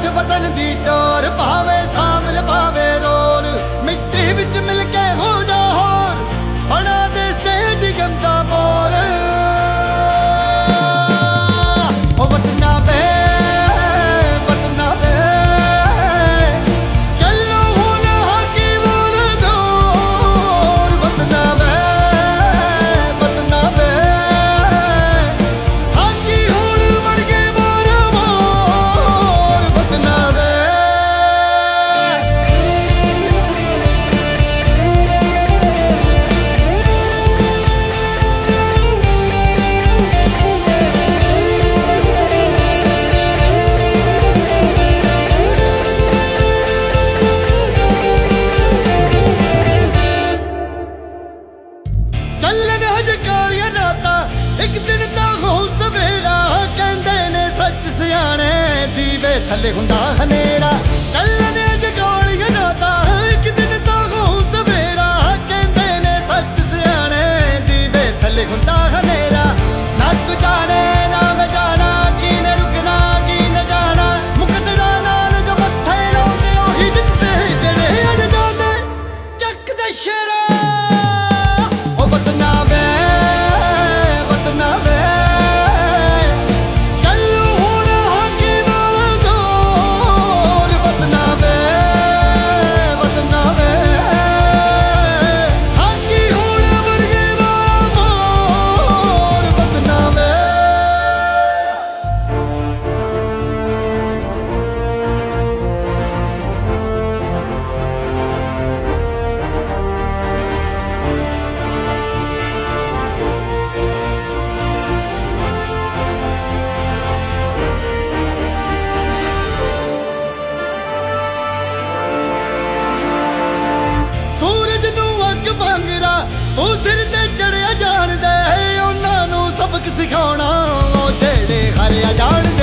वतन दी डोर भावे सामल भावे रोर मिट्टी विच मिल के हो जा होर बना दे स्टेट गंदा मोर ओ वतना वे चलो हुण हाकी बोल जोर वतना वे हाकी हुण बन के मोर मोर वतना वे ਚੱਲਣ ਹਜ ਕਾਲੀਆਂ ਰਾਤਾਂ ਇੱਕ ਦਿਨ ਤਾਂ ਹੋ ਸਵੇਰਾ ਕਹਿੰਦੇ ਨੇ ਸੱਚ ਸਿਆਣੇ ਦੀਵੇ ਥੱਲੇ ਹੁੰਦਾ ਹਨੇਰਾ ਚੱਲਣ ਹਜ ਕਾਲੀਆਂ ਰਾਤਾਂ ਇੱਕ ਦਿਨ ਤਾਂ ਹੋ ਸਵੇਰਾ ਕਹਿੰਦੇ ਨੇ ਸੱਚ ਸਿਆਣੇ ਦੀਵੇ ਥੱਲੇ ਹੁੰਦਾ ਹਨੇਰਾ ਨਾ ਤੂੰ ਜਾਣੇ ਨਾ ਮੈਂ ਜਾਣਾ ਕੀ ਨੇ ਰੁਕਣਾ ਕੀ ਨੇ ਜਾਣਾ ਮੁਕਦਰਾ ਨਾਲ ਜੋ ਮੱਥੇ ਲਾਉਂਦੇ ਉਹੀ ਜਿੱਤੇ ਜਿਹੜੇ ਅੜ ਜਾਂਦੇ ਚੱਕਦੇ ਸ਼ੇਰਾ वतना वे चलो हुण हाकी बोल जोर वतना वे हाकी हुण बन के मोर वतना वे सूरज नू अग वांगरा तू सिर ते चढ़िया जान दे उन्हां नू सबक सिखाउणा ओ जेड़े हारिया जान